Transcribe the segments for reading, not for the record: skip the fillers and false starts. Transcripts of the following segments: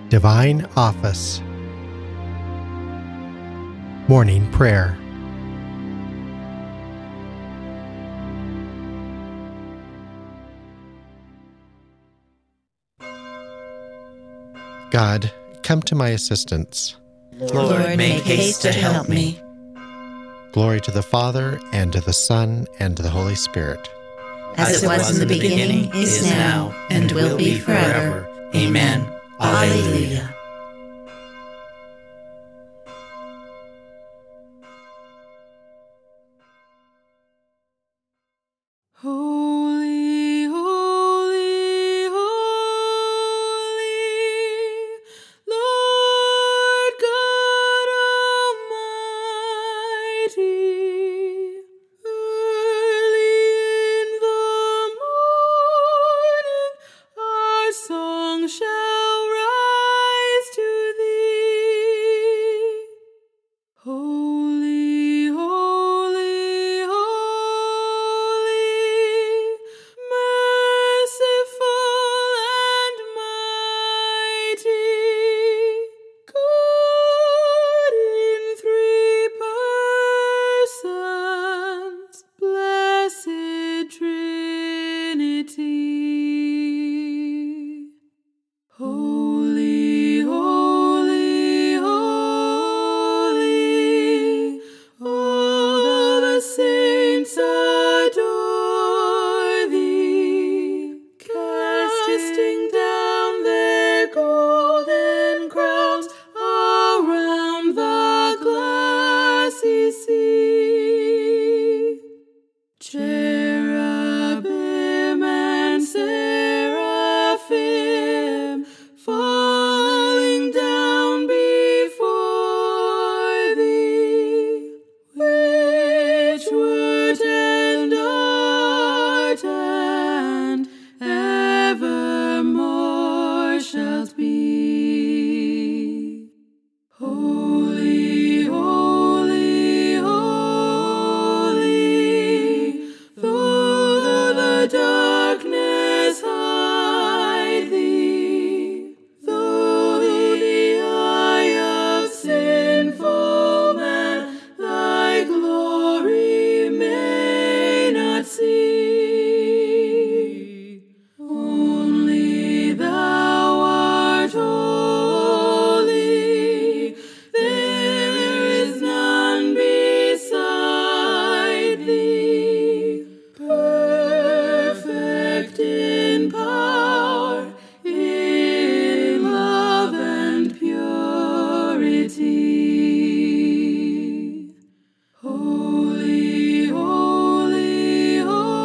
Divine Office. Morning Prayer. God, come to my assistance. Lord, make haste to help me. Glory to the Father, and to the Son, and to the Holy Spirit. As it was in the beginning, is now, and will be forever. Amen. Alleluia. Holy, holy, holy, Lord God Almighty. Early in the morning our song shall rise to thee. Holy, holy, holy, merciful and mighty, God in three persons, blessed Trinity. Holy, holy, holy, all the saints adore thee, casting down their golden crowns around the glassy sea. Cherubim and seraphim falling down before thee, which wert and art and evermore shalt be. Holy, holy, holy, though the darkness hide thee, though the eye of sinful man thy glory may not see, only thou art holy, there is none beside thee, perfect in power, in love and purity. Holy, holy,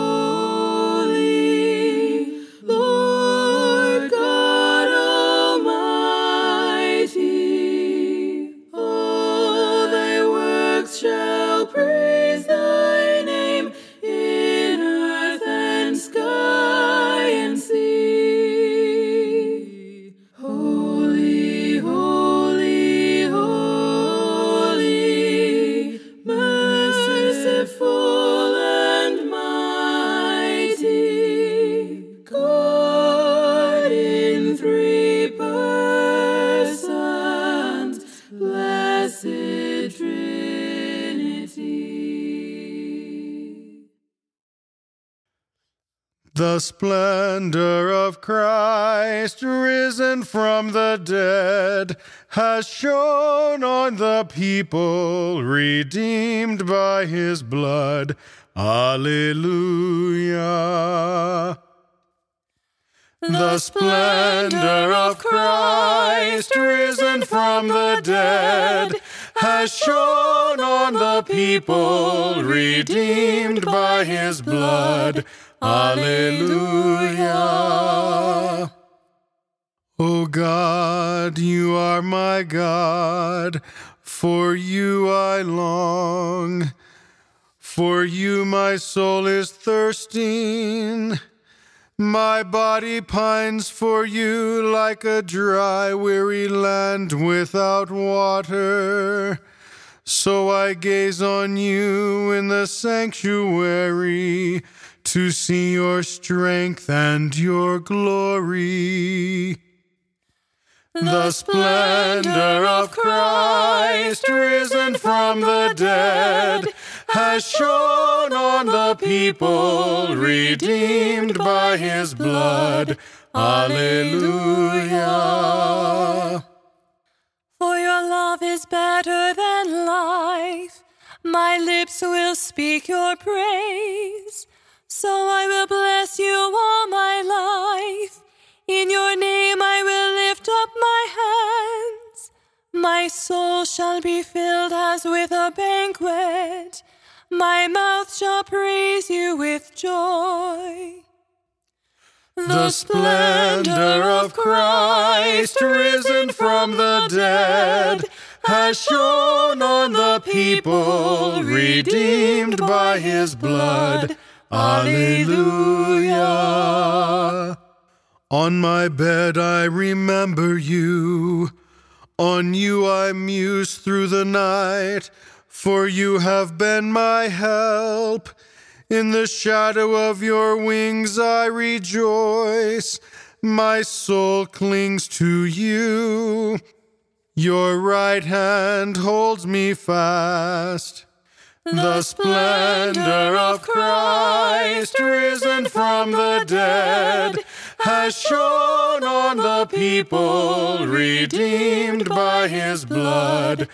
holy, Lord God Almighty. All thy works shall praise thy name in earth and sky and sea. Holy, holy, holy, merciful and mighty, God in three persons, blessed Trinity. The splendor of Christ, risen from the dead, has shone on the people, redeemed by his blood. Alleluia. The splendor of Christ, risen from the dead, has shone on the people, redeemed by his blood. Alleluia. O God, you are my God, for you I long. For you my soul is thirsting. My body pines for you like a dry, weary land without water. So I gaze on you in the sanctuary to see your strength and your glory. The splendor of Christ risen from the dead has shone on the people redeemed by his blood. Alleluia. For your love is better than life. My lips will speak your praise. So I will bless you all my life. In your name I will lift up my hands. My soul shall be filled as with a banquet. My mouth shall praise you with joy. The splendor of Christ risen from the dead has shone on the people redeemed by his blood. Alleluia. On my bed I remember you. On you I muse through the night, for you have been my help. In the shadow of your wings I rejoice. My soul clings to you. Your right hand holds me fast. The splendor of Christ risen from the dead has shone on the people redeemed by his blood.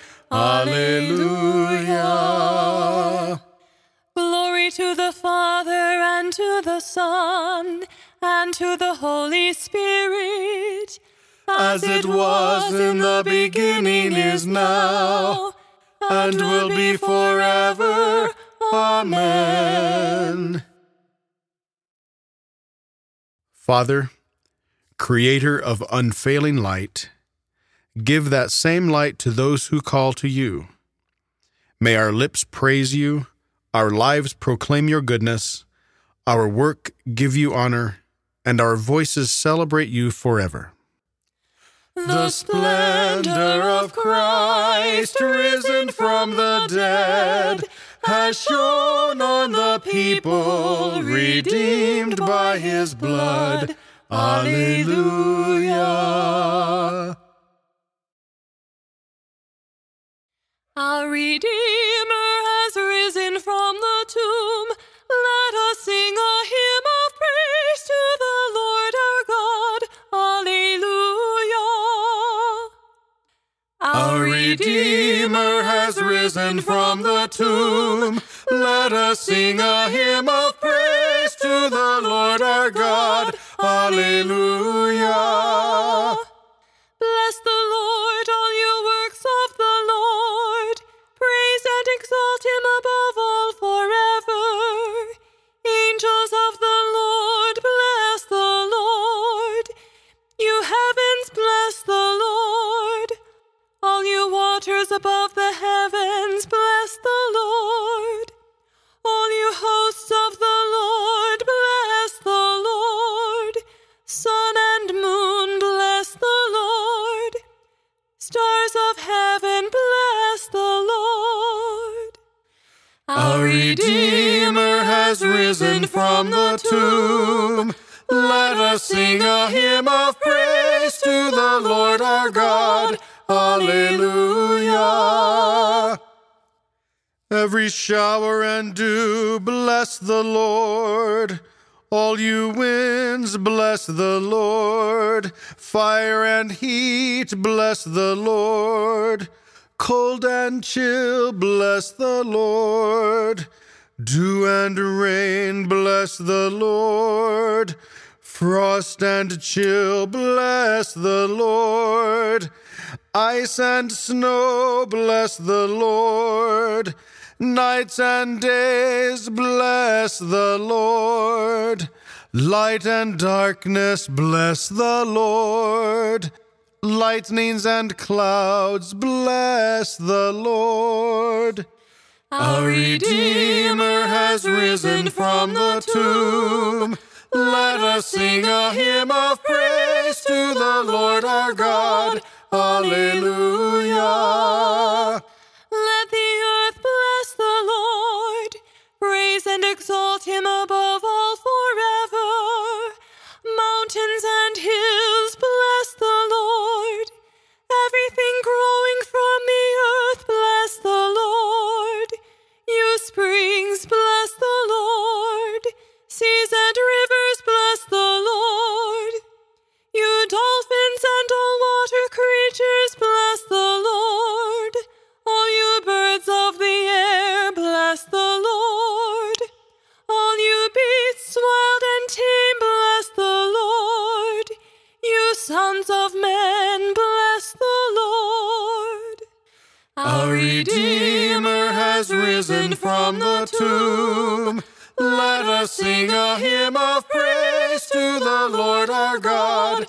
Alleluia. Glory to the Father, and to the Son, and to the Holy Spirit, as it was in the beginning, is now, and will be forever. Amen. Father, creator of unfailing light, give that same light to those who call to you. May our lips praise you, our lives proclaim your goodness, our work give you honor, and our voices celebrate you forever. The splendor of Christ risen from the dead has shone on the people redeemed by his blood. Alleluia. Our Redeemer has risen from the tomb. Let us sing a hymn of praise to the Lord our God. Alleluia. Our Redeemer has risen from the tomb. Let us sing a hymn of praise to the Lord our God. Alleluia. Bless the Lord, all you works of the Lord. Praise and exalt him above all forever. Angels of the Lord, bless the Lord. You heavens, bless the Lord. All you waters above the heavens, bless the Lord. All you hosts of the Lord, bless the Lord. Sun and moon, bless the Lord. Stars of heaven, bless the Lord. Our Redeemer has risen from the tomb. Let us sing a hymn of praise to the Lord our God. Alleluia. Every shower and dew, bless the Lord. All you winds, bless the Lord. Fire and heat, bless the Lord. Cold and chill, bless the Lord. Dew and rain, bless the Lord. Frost and chill, bless the Lord. Ice and snow, bless the Lord. Nights and days, bless the Lord. Light and darkness, bless the Lord. Lightnings and clouds, bless the Lord. Our Redeemer has risen from the tomb. Let us sing a hymn of praise to the Lord our God. Alleluia. Let the earth bless the Lord. Praise and exalt him above all forever. Mountains and hills, bless the Lord. and rivers, bless the Lord. You dolphins and all water creatures, bless the Lord. All you birds of the air, bless the Lord. All you beasts wild and tame, bless the Lord. You sons of men, bless the Lord. Our Redeemer has risen from the tomb. Let us sing a hymn of praise to the Lord our God.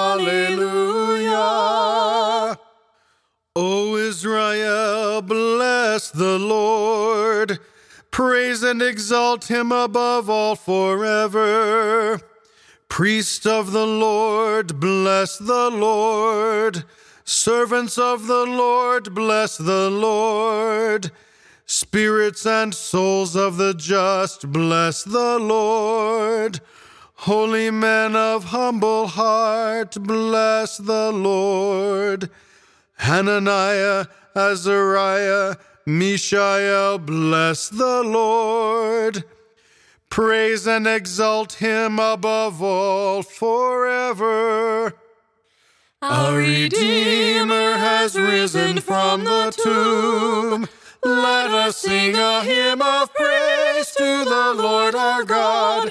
Alleluia. O Israel, bless the Lord. Praise and exalt him above all forever. Priests of the Lord, bless the Lord. Servants of the Lord, bless the Lord. Spirits and souls of the just, bless the Lord. Holy men of humble heart, bless the Lord. Hananiah, Azariah, Mishael, bless the Lord. Praise and exalt him above all forever. Our Redeemer has risen from the tomb. Let us sing a hymn of praise to the Lord our God.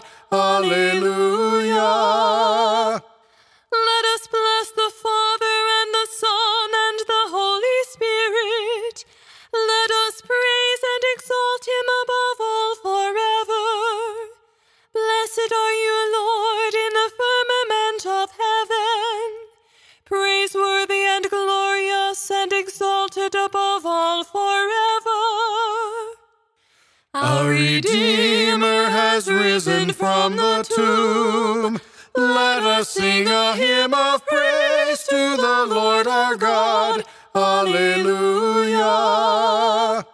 Alleluia. Let us bless the Father and the Son and the Holy Spirit. Let us praise and exalt him above all forever. Blessed are you, Lord, in the firmament of heaven, praiseworthy and glorious and exalted above all forever. Our Redeemer has risen from the tomb. Let us sing a hymn of praise to the Lord our God. Alleluia.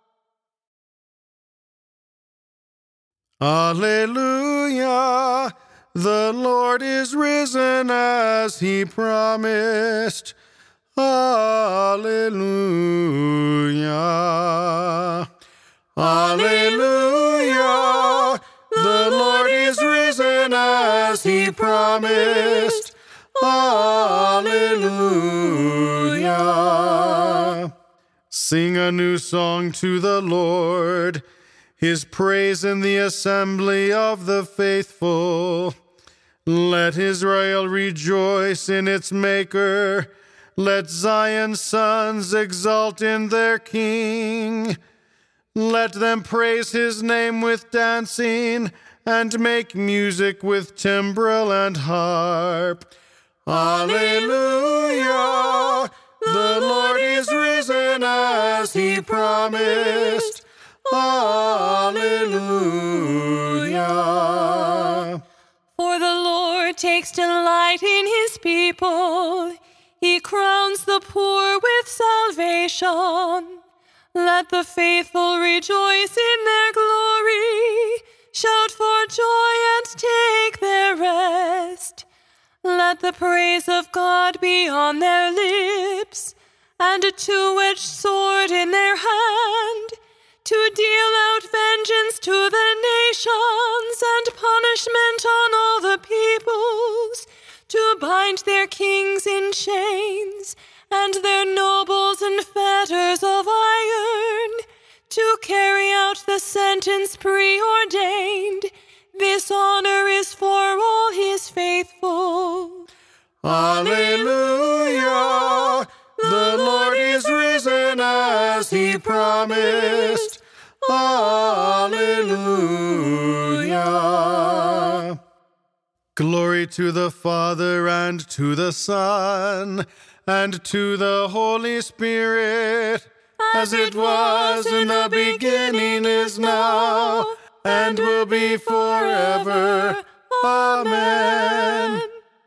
Alleluia. The Lord is risen as he promised. Alleluia. Alleluia. The Lord is risen as he promised. Alleluia. Sing a new song to the Lord, his praise in the assembly of the faithful. Let Israel rejoice in its Maker. Let Zion's sons exult in their King. Let them praise his name with dancing and make music with timbrel and harp. Alleluia! The Lord is risen as he promised. Alleluia! For the Lord takes delight in his people. He crowns the poor with salvation. Let the faithful rejoice in their glory. Shout for joy and take their rest. Let the praise of God be on their lips, and a two-edged sword in their hand, to deal out vengeance to the nations and punishment on all the peoples, to bind their kings in chains and their nobles in fetters of iron, to carry out the sentence preordained. This honor is for all his faithful. Alleluia! The Lord is risen as he promised. Alleluia! Glory to the Father and to the Son and to the Holy Spirit, as it was in the beginning, is now, and will be forever. Amen.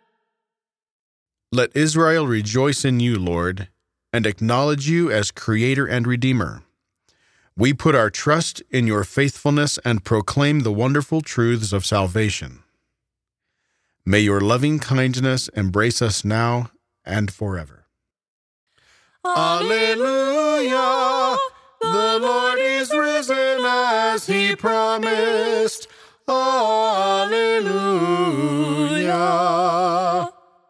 Let Israel rejoice in you, Lord, and acknowledge you as Creator and Redeemer. We put our trust in your faithfulness and proclaim the wonderful truths of salvation. May your loving kindness embrace us now and forever. Alleluia! The Lord is risen as he promised. Alleluia.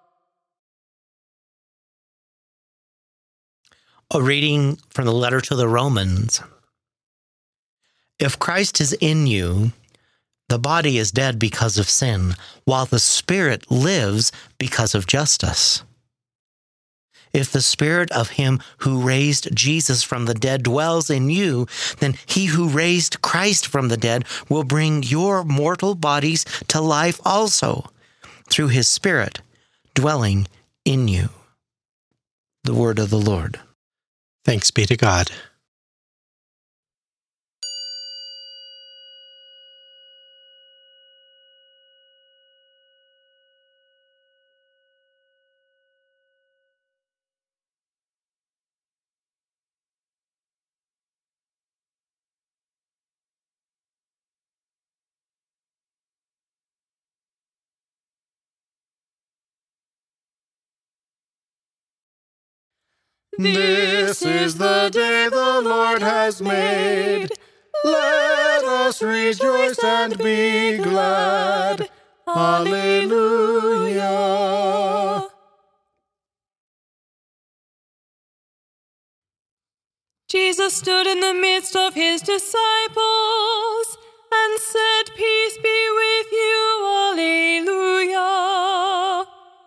A reading from the letter to the Romans. If Christ is in you, the body is dead because of sin, while the Spirit lives because of justice. If the Spirit of him who raised Jesus from the dead dwells in you, then he who raised Christ from the dead will bring your mortal bodies to life also, through his Spirit dwelling in you. The word of the Lord. Thanks be to God. This is the day the Lord has made. Let us rejoice and be glad. Alleluia. Jesus stood in the midst of his disciples and said, "Peace be with you." Alleluia.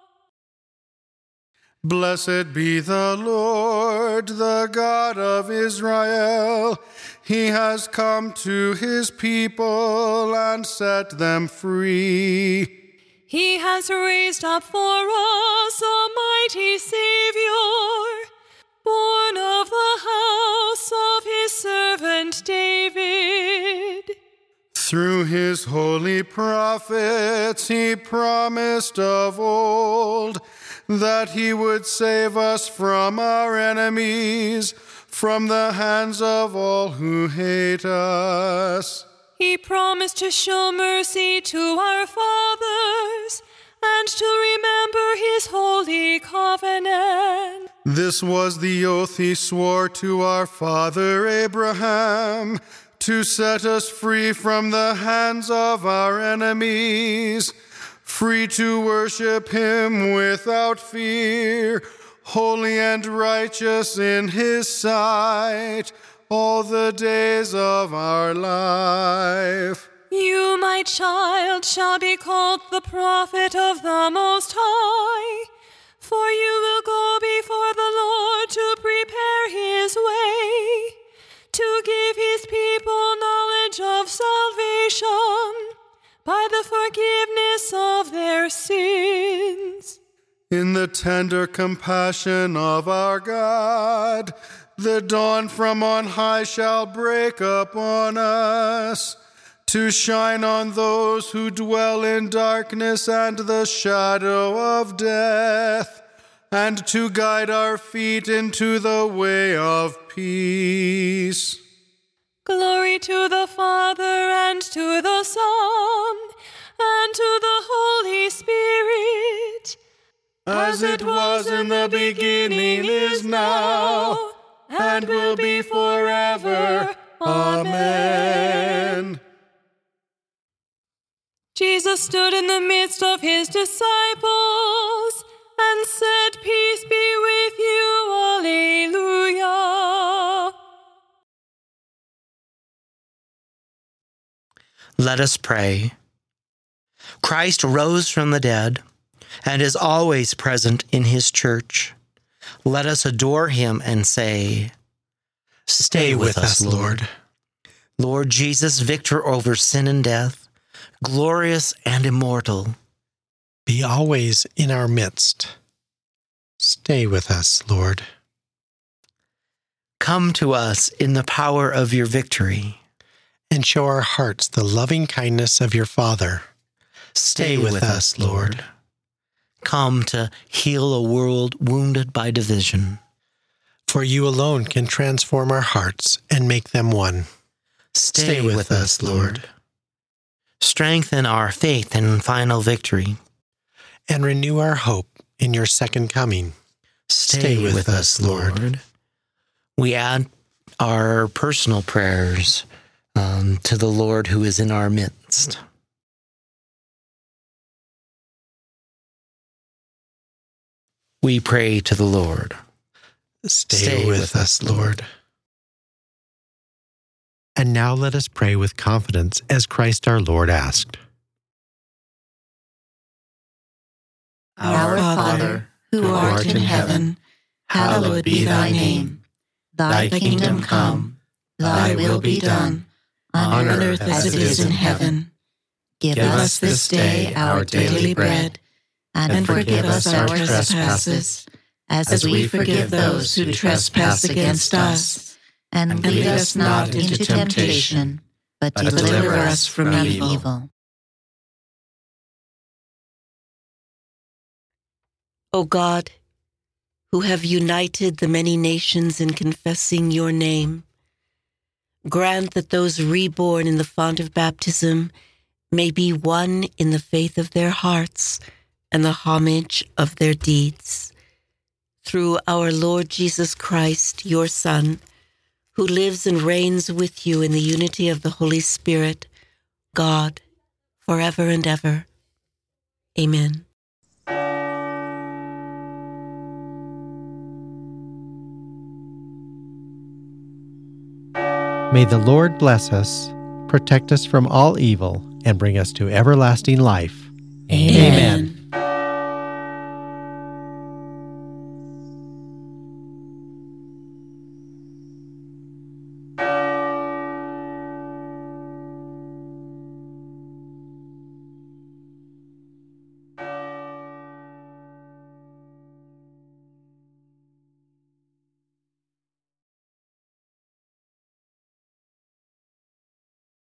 Blessed be the Lord, the God of Israel. He has come to his people and set them free. He has raised up for us a mighty Savior, born of the house of his servant David. Through his holy prophets he promised of old that he would save us from our enemies, from the hands of all who hate us. He promised to show mercy to our fathers and to remember his holy covenant. This was the oath he swore to our father Abraham, to set us free from the hands of our enemies, free to worship him without fear, holy and righteous in his sight, all the days of our life. You, my child, shall be called the prophet of the Most High, for you will go before the Lord to prepare his way, to give his people knowledge of salvation by the forgiveness of their sins. In the tender compassion of our God, the dawn from on high shall break upon us, to shine on those who dwell in darkness and the shadow of death, and to guide our feet into the way of peace. Glory to the Father, and to the Son, and to the Holy Spirit, as it was in the beginning, is now, and will be forever. Amen. Jesus stood in the midst of his disciples and said, "Peace be with you." Alleluia. Let us pray. Christ rose from the dead and is always present in his church. Let us adore him and say, "Stay with us, Lord." Lord Jesus, victor over sin and death, glorious and immortal, Be always in our midst. Stay with us, Lord. come to us in the power of your victory. And show our hearts the loving kindness of your Father. Stay with us, Lord. Come to heal a world wounded by division. For you alone can transform our hearts and make them one. Stay with us, Lord. Strengthen our faith in final victory. And renew our hope in your second coming. Stay with us, Lord. We add our personal prayers to the Lord who is in our midst. We pray to the Lord. Stay with us, Lord. And now let us pray with confidence as Christ our Lord asked. Our Father, who art in heaven, hallowed be thy name. Thy kingdom come, thy will be done, on earth as it is in heaven. Give us this day our daily bread, and forgive us our trespasses, as we forgive those who trespass against us. And lead us not into temptation, but deliver us from evil. O God, who have united the many nations in confessing your name, grant that those reborn in the font of baptism may be one in the faith of their hearts and the homage of their deeds. Through our Lord Jesus Christ, your Son, who lives and reigns with you in the unity of the Holy Spirit, God, forever and ever. Amen. May the Lord bless us, protect us from all evil, and bring us to everlasting life. Amen.